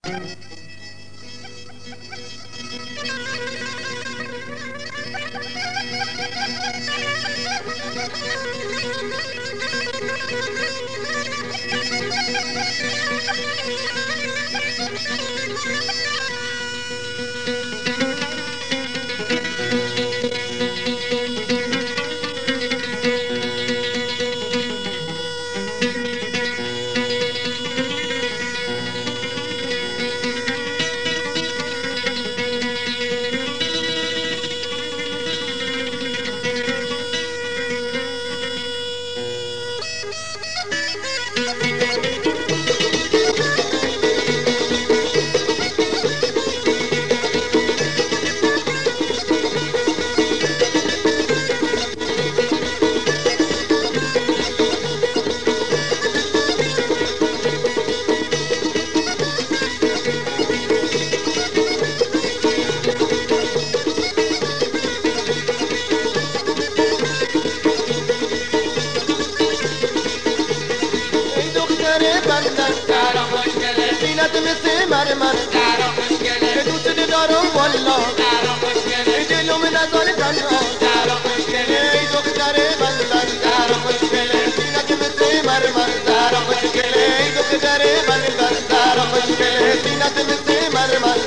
زینت مثل مرمر که دوست دارم والا ای دلم نزار تنها ای دختر بندر زینت مثل مرمر ای دختر بندر زینت مثل مرمر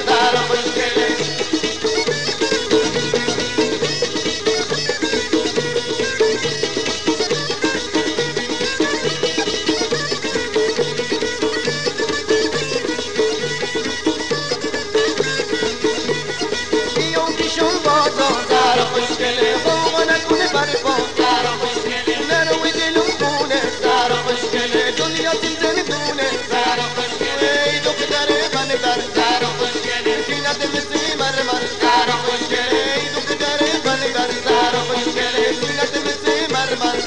خوشگله فوق نکنه برپا نروی دلم خونه خوشگله دنیا زنده دونه ای دختر بندر زینت مثل مرمر ای دختر بندر زینت مثل مرمر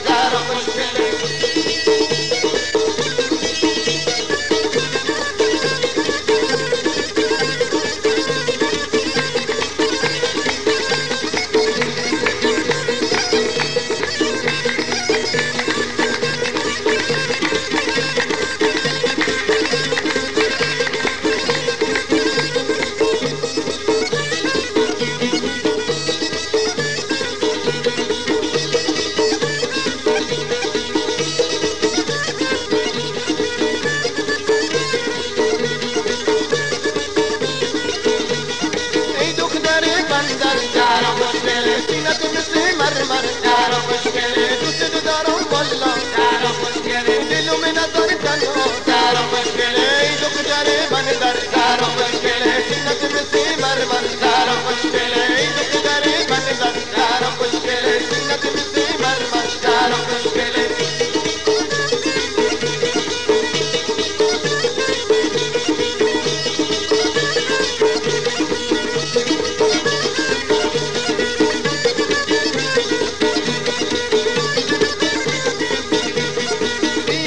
زینت مثل مرمر خوشگله دوست دارم والا دلم نزار تنها ای دختر بندر زینت مثل مرمر ای دختر بندر زینت مثل مرمر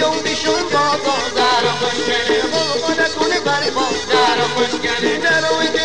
خوشگله